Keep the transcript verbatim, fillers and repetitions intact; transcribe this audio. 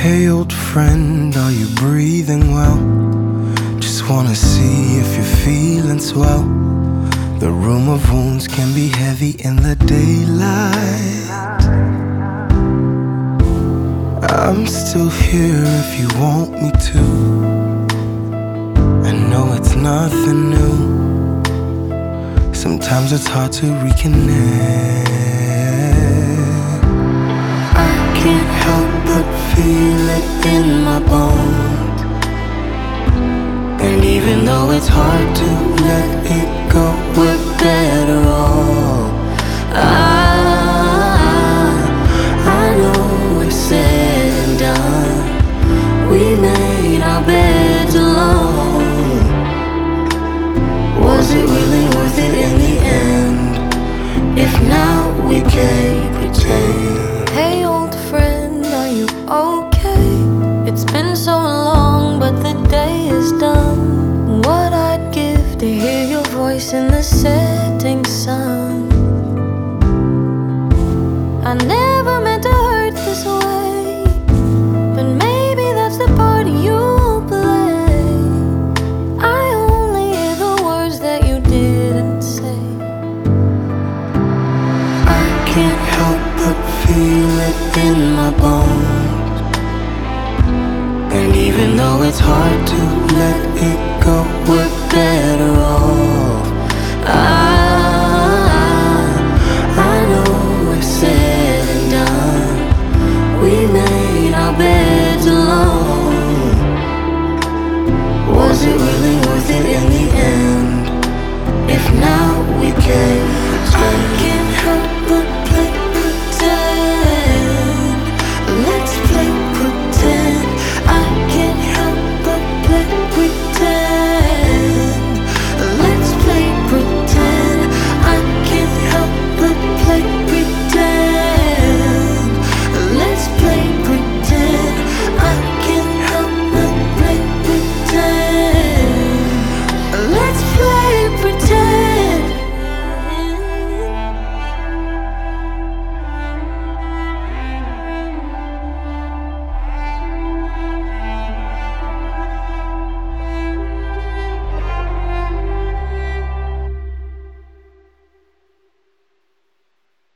Hey old friend, are you breathing well? Just wanna see if you're feeling swell. The room of wounds can be heavy in the daylight. I'm still here if you want me to. I know it's nothing new. Sometimes it's hard to reconnect. I can't help but feel it in my bones. And even though it's hard to let it go, we're better off. I, I know it's said and done. We made our beds alone. Was it really worth it in the end? If now we can't pretend. Hey old friend, are you okay? It's been so long, but the day is done. What I'd give to hear your voice in the setting sun. I never meant to hurt this way, but maybe that's the part you play. I only hear the words that you didn't say. I can't help but feel it in my bones. And even though it's hard to let it go, we're better